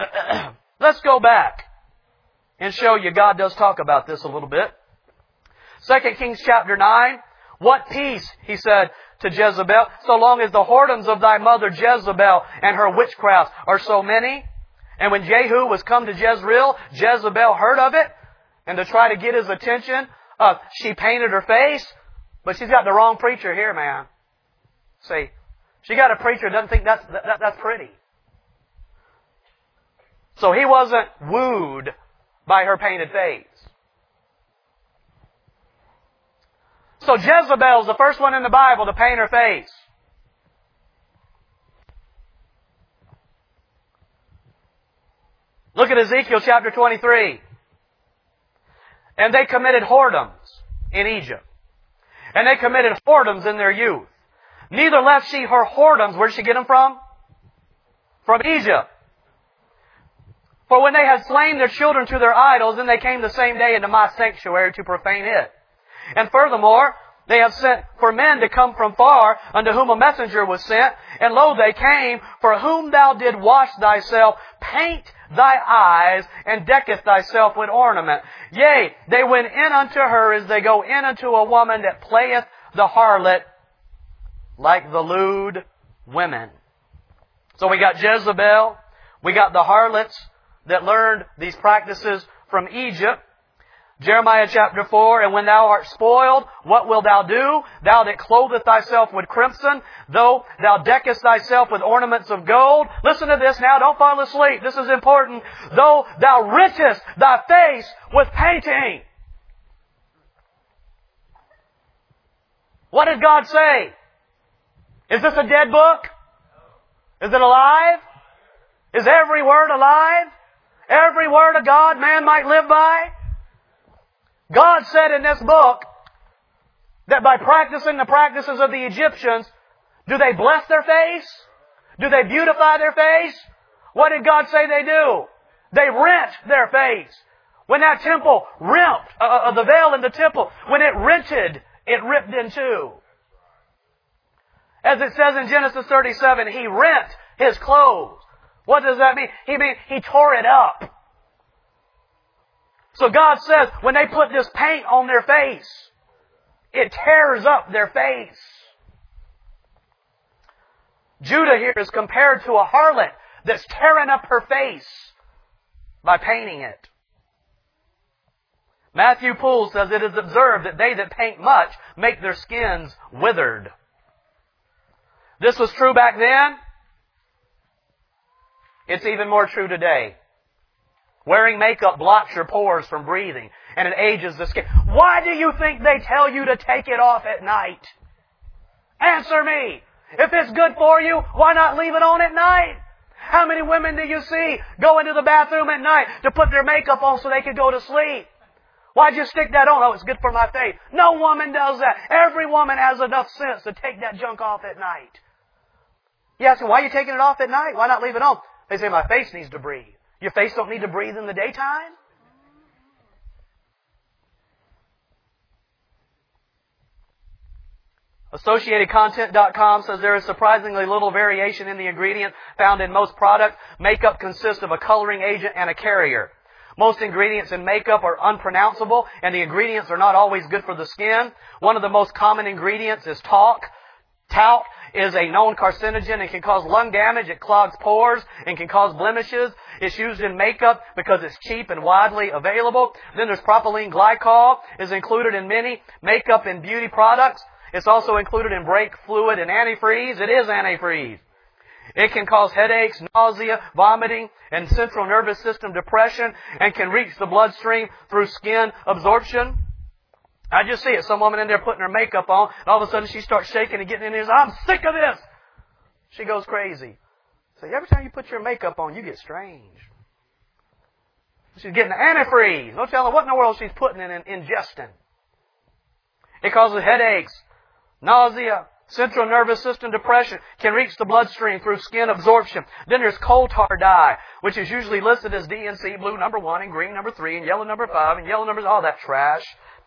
Let's go back and show you God does talk about this a little bit. 2 Kings chapter 9. What peace, he said to Jezebel, so long as the whoredoms of thy mother Jezebel and her witchcrafts are so many. And when Jehu was come to Jezreel, Jezebel heard of it. And to try to get his attention, she painted her face. But she's got the wrong preacher here, man. See, she got a preacher who doesn't think that's pretty. So he wasn't wooed by her painted face. So Jezebel's the first one in the Bible to paint her face. Look at Ezekiel chapter 23. And they committed whoredoms in Egypt. And they committed whoredoms in their youth. Neither left she her whoredoms. Where did she get them from? From Egypt. For when they had slain their children to their idols, then they came the same day into my sanctuary to profane it. And furthermore, they have sent for men to come from far, unto whom a messenger was sent. And lo, they came, for whom thou did wash thyself, paint thy eyes, and decketh thyself with ornament. Yea, they went in unto her as they go in unto a woman that playeth the harlot, like the lewd women. So we got Jezebel, we got the harlots that learned these practices from Egypt. Jeremiah chapter 4, and when thou art spoiled, what wilt thou do? Thou that clotheth thyself with crimson, though thou deckest thyself with ornaments of gold. Listen to this now, don't fall asleep. This is important. Though thou richest thy face with painting. What did God say? Is this a dead book? Is it alive? Is every word alive? Every word of God man might live by? God said in this book that by practicing the practices of the Egyptians, do they bless their face? Do they beautify their face? What did God say they do? They rent their face. When that temple rent, the veil in the temple, when it rented, it ripped in two. As it says in Genesis 37, he rent his clothes. What does that mean? He tore it up. So God says, when they put this paint on their face, it tears up their face. Judah here is compared to a harlot that's tearing up her face by painting it. Matthew Poole says, it is observed that they that paint much make their skins withered. This was true back then. It's even more true today. Wearing makeup blocks your pores from breathing, and it ages the skin. Why do you think they tell you to take it off at night? Answer me. If it's good for you, why not leave it on at night? How many women do you see go into the bathroom at night to put their makeup on so they can go to sleep? Why'd you stick that on? Oh, it's good for my face. No woman does that. Every woman has enough sense to take that junk off at night. You ask them, why are you taking it off at night? Why not leave it on? They say, my face needs to breathe. Your face don't need to breathe in the daytime? AssociatedContent.com says there is surprisingly little variation in the ingredient found in most products. Makeup consists of a coloring agent and a carrier. Most ingredients in makeup are unpronounceable, and the ingredients are not always good for the skin. One of the most common ingredients is talc. Talc is a known carcinogen and can cause lung damage. It clogs pores and can cause blemishes. It's used in makeup because it's cheap and widely available. Then there's propylene glycol is included in many makeup and beauty products. It's also included in brake fluid and antifreeze. It is antifreeze. It can cause headaches, nausea, vomiting, and central nervous system depression, and can reach the bloodstream through skin absorption. I just see it. Some woman in there putting her makeup on, and all of a sudden she starts shaking and getting in there. I'm sick of this. She goes crazy. So every time you put your makeup on, you get strange. She's getting antifreeze. No telling what in the world she's putting in and ingesting. It causes headaches, nausea, central nervous system depression, can reach the bloodstream through skin absorption. Then there's coal tar dye, which is usually listed as DNC blue number 1 and green number 3 and yellow number 5 and yellow number all that trash.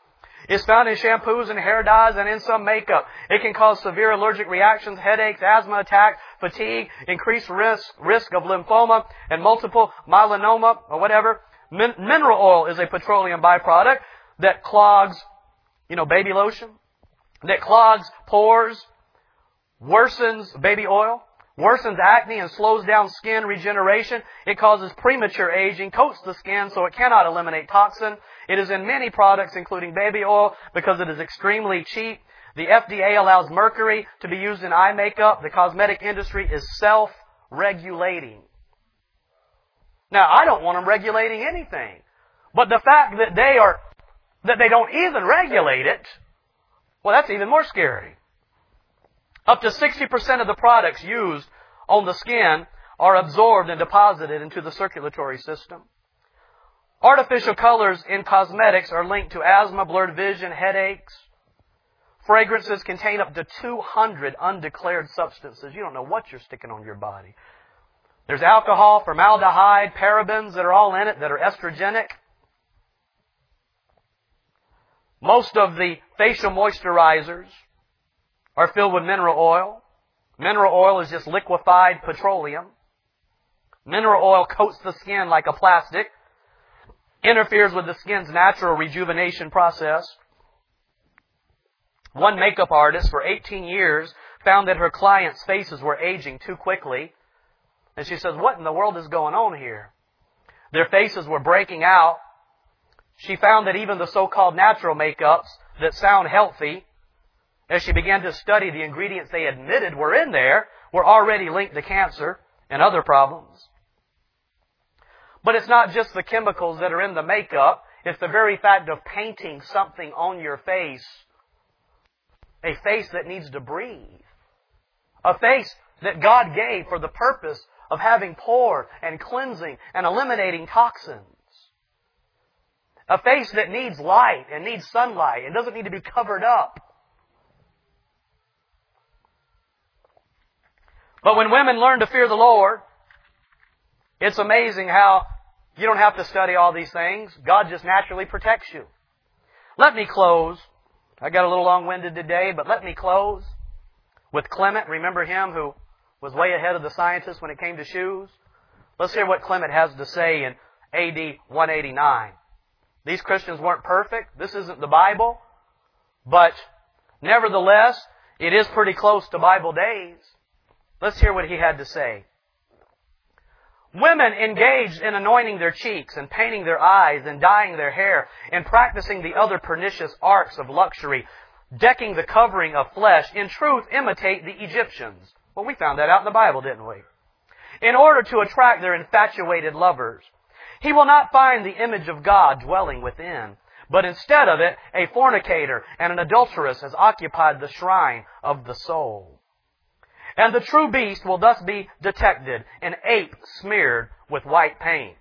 It's found in shampoos and hair dyes and in some makeup. It can cause severe allergic reactions, headaches, asthma attacks, fatigue, increased risk of lymphoma and multiple myeloma or whatever. Mineral oil is a petroleum byproduct that clogs, baby lotion, that clogs pores, worsens baby oil, worsens acne and slows down skin regeneration. It causes premature aging, coats the skin so it cannot eliminate toxin. It is in many products, including baby oil, because it is extremely cheap. The FDA allows mercury to be used in eye makeup. The cosmetic industry is self-regulating. Now, I don't want them regulating anything. But the fact that they don't even regulate it, well, that's even more scary. Up to 60% of the products used on the skin are absorbed and deposited into the circulatory system. Artificial colors in cosmetics are linked to asthma, blurred vision, headaches. Fragrances contain up to 200 undeclared substances. You don't know what you're sticking on your body. There's alcohol, formaldehyde, parabens that are all in it that are estrogenic. Most of the facial moisturizers are filled with mineral oil. Mineral oil is just liquefied petroleum. Mineral oil coats the skin like a plastic, interferes with the skin's natural rejuvenation process. One makeup artist for 18 years found that her clients' faces were aging too quickly. And she says, what in the world is going on here? Their faces were breaking out. She found that even the so-called natural makeups that sound healthy, as she began to study the ingredients they admitted were in there, were already linked to cancer and other problems. But it's not just the chemicals that are in the makeup. It's the very fact of painting something on your face. A face that needs to breathe. A face that God gave for the purpose of having pore and cleansing and eliminating toxins. A face that needs light and needs sunlight and doesn't need to be covered up. But when women learn to fear the Lord, it's amazing how you don't have to study all these things. God just naturally protects you. Let me close. I got a little long-winded today, but let me close with Clement. Remember him who was way ahead of the scientists when it came to shoes? Let's hear what Clement has to say in AD 189. These Christians weren't perfect. This isn't the Bible. But nevertheless, it is pretty close to Bible days. Let's hear what he had to say. Women engaged in anointing their cheeks and painting their eyes and dyeing their hair and practicing the other pernicious arts of luxury, decking the covering of flesh, in truth imitate the Egyptians. Well, we found that out in the Bible, didn't we? In order to attract their infatuated lovers. He will not find the image of God dwelling within, but instead of it, a fornicator and an adulteress has occupied the shrine of the soul. And the true beast will thus be detected, an ape smeared with white paint.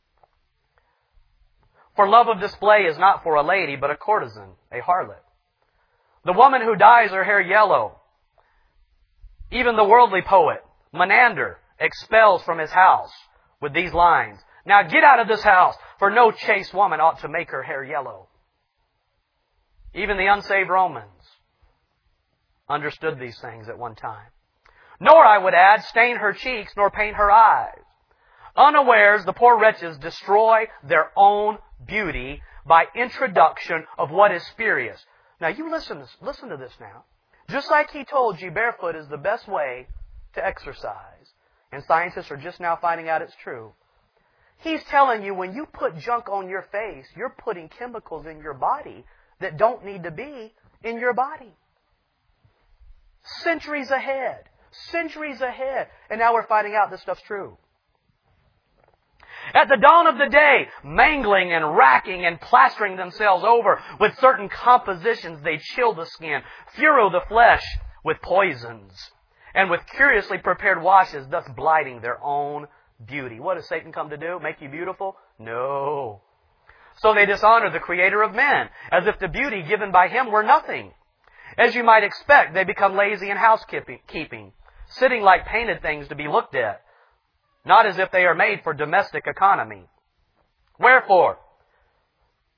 For love of display is not for a lady, but a courtesan, a harlot. The woman who dyes her hair yellow, even the worldly poet, Menander, expels from his house with these lines, "Now get out of this house, for no chaste woman ought to make her hair yellow." Even the unsaved Romans understood these things at one time. Nor, I would add, stain her cheeks, nor paint her eyes. Unawares, the poor wretches destroy their own beauty by introduction of what is spurious. Now, you listen to this now. Just like he told you barefoot is the best way to exercise, and scientists are just now finding out it's true. He's telling you when you put junk on your face, you're putting chemicals in your body that don't need to be in your body. Centuries ahead. And now we're finding out this stuff's true. At the dawn of the day, mangling and racking and plastering themselves over with certain compositions, they chill the skin, furrow the flesh with poisons, and with curiously prepared washes, thus blighting their own beauty. What does Satan come to do? Make you beautiful? No. So they dishonor the Creator of men, as if the beauty given by Him were nothing. As you might expect, they become lazy in housekeeping, sitting like painted things to be looked at, not as if they are made for domestic economy. Wherefore,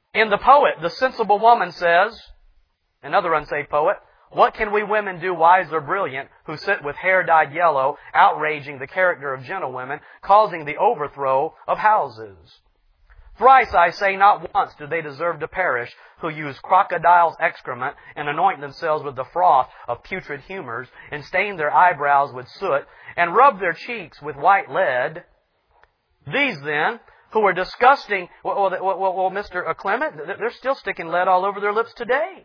In the poet, the sensible woman says, another unsaved poet, what can we women do wise or brilliant who sit with hair dyed yellow, outraging the character of gentlewomen, causing the overthrow of houses? Thrice I say, not once do they deserve to perish, who use crocodile's excrement and anoint themselves with the froth of putrid humors, and stain their eyebrows with soot, and rub their cheeks with white lead. These then, who are disgusting, Mr. Clement, they're still sticking lead all over their lips today.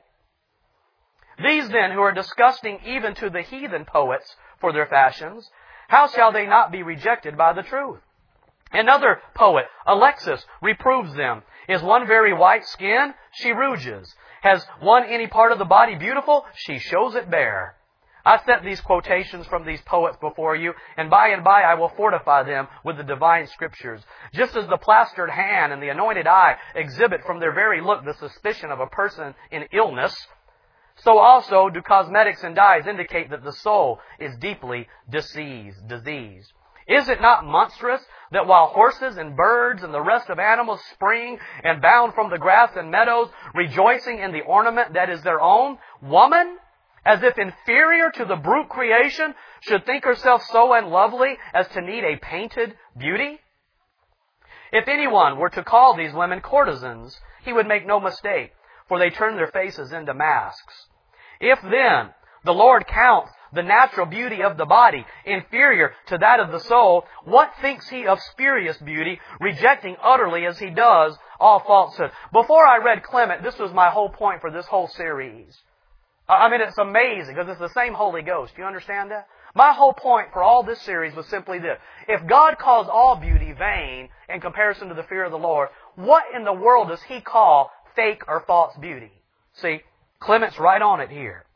These then, who are disgusting even to the heathen poets for their fashions, how shall they not be rejected by the truth? Another poet, Alexis, reproves them. Is one very white skin? She rouges. Has one any part of the body beautiful? She shows it bare. I set these quotations from these poets before you, and by I will fortify them with the divine Scriptures. Just as the plastered hand and the anointed eye exhibit from their very look the suspicion of a person in illness, so also do cosmetics and dyes indicate that the soul is deeply diseased. Is it not monstrous that while horses and birds and the rest of animals spring and bound from the grass and meadows, rejoicing in the ornament that is their own, woman, as if inferior to the brute creation, should think herself so unlovely as to need a painted beauty? If anyone were to call these women courtesans, he would make no mistake, for they turn their faces into masks. If then the Lord counts the natural beauty of the body inferior to that of the soul, what thinks He of spurious beauty, rejecting utterly as He does all falsehood? Before I read Clement, this was my whole point for this whole series. I mean, it's amazing because it's the same Holy Ghost. Do you understand that? My whole point for all this series was simply this. If God calls all beauty vain in comparison to the fear of the Lord, what in the world does He call fake or false beauty? See, Clement's right on it here.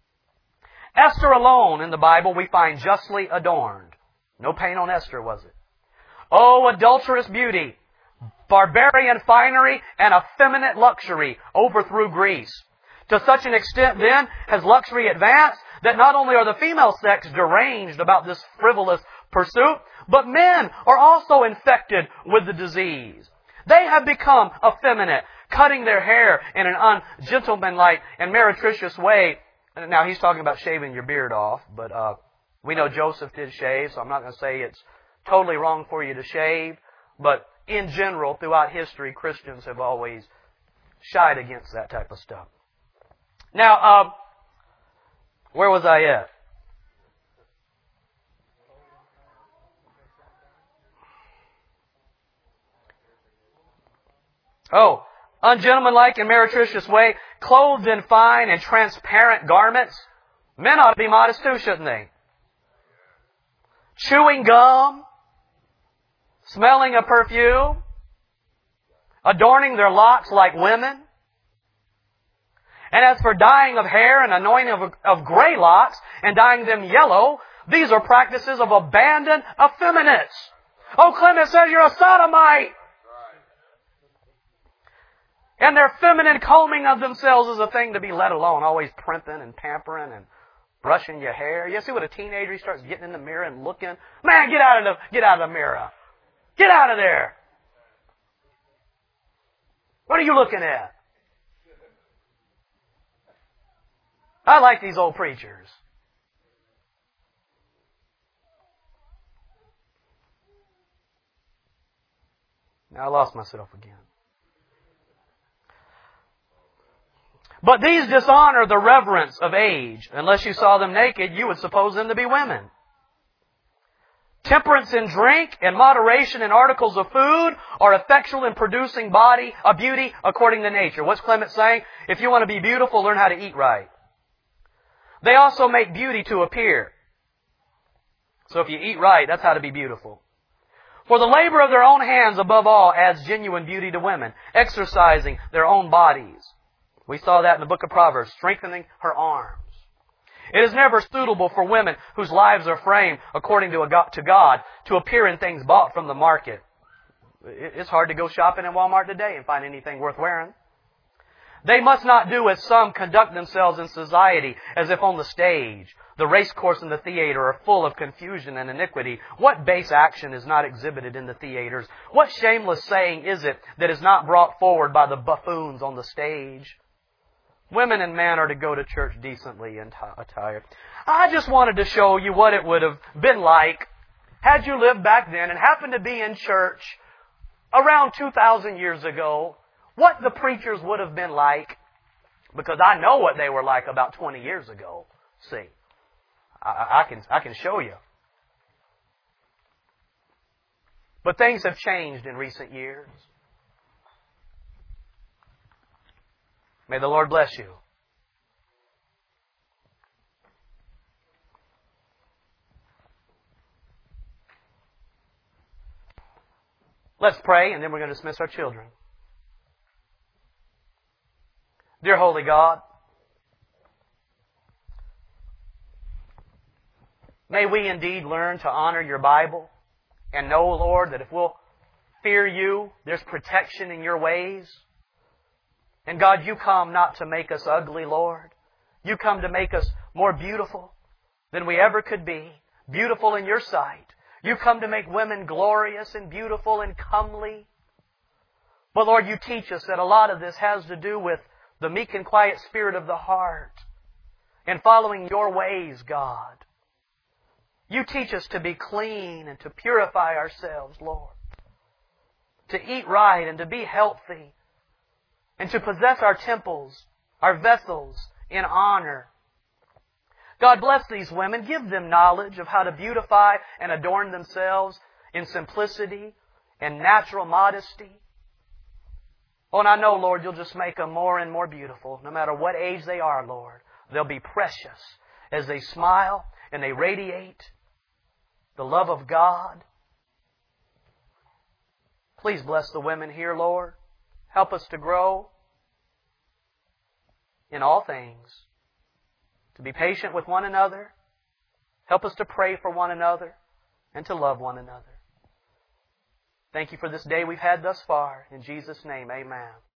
Esther alone in the Bible we find justly adorned. No pain on Esther, was it? Oh, adulterous beauty, barbarian finery, and effeminate luxury overthrew Greece. To such an extent, then, has luxury advanced that not only are the female sex deranged about this frivolous pursuit, but men are also infected with the disease. They have become effeminate, cutting their hair in an ungentlemanlike and meretricious way. Now, he's talking about shaving your beard off, but we know Joseph did shave, so I'm not going to say it's totally wrong for you to shave. But in general, throughout history, Christians have always shied against that type of stuff. Now, where was I at? Oh, ungentlemanlike and meretricious way, clothed in fine and transparent garments. Men ought to be modest too, shouldn't they? Chewing gum, smelling of perfume, adorning their locks like women. And as for dyeing of hair and anointing of gray locks and dyeing them yellow, these are practices of abandoned effeminates. Oh, Clement says you're a sodomite. And their feminine combing of themselves is a thing to be let alone. Always primping and pampering and brushing your hair. You see what a teenager, he starts getting in the mirror and looking. Man, get out of the mirror. Get out of there. What are you looking at? I like these old preachers. Now I lost myself again. But these dishonor the reverence of age. Unless you saw them naked, you would suppose them to be women. Temperance in drink and moderation in articles of food are effectual in producing a beauty according to nature. What's Clement saying? If you want to be beautiful, learn how to eat right. They also make beauty to appear. So if you eat right, that's how to be beautiful. For the labor of their own hands above all adds genuine beauty to women, exercising their own bodies. We saw that in the book of Proverbs, strengthening her arms. It is never suitable for women whose lives are framed according to God to appear in things bought from the market. It's hard to go shopping in Walmart today and find anything worth wearing. They must not do as some conduct themselves in society, as if on the stage, the race course and the theater are full of confusion and iniquity. What base action is not exhibited in the theaters? What shameless saying is it that is not brought forward by the buffoons on the stage? Women and men are to go to church decently attired. I just wanted to show you what it would have been like had you lived back then and happened to be in church around 2,000 years ago, what the preachers would have been like, because I know what they were like about 20 years ago. See, I can show you. But things have changed in recent years. May the Lord bless you. Let's pray, and then we're going to dismiss our children. Dear Holy God, may we indeed learn to honor Your Bible and know, Lord, that if we'll fear You, there's protection in Your ways. And God, You come not to make us ugly, Lord. You come to make us more beautiful than we ever could be, beautiful in Your sight. You come to make women glorious and beautiful and comely. But Lord, You teach us that a lot of this has to do with the meek and quiet spirit of the heart and following Your ways, God. You teach us to be clean and to purify ourselves, Lord. To eat right and to be healthy and to possess our temples, our vessels in honor. God, bless these women. Give them knowledge of how to beautify and adorn themselves in simplicity and natural modesty. Oh, and I know, Lord, You'll just make them more and more beautiful. No matter what age they are, Lord, they'll be precious as they smile and they radiate the love of God. Please bless the women here, Lord. Help us to grow in all things, to be patient with one another. Help us to pray for one another and to love one another. Thank You for this day we've had thus far. In Jesus' name, amen.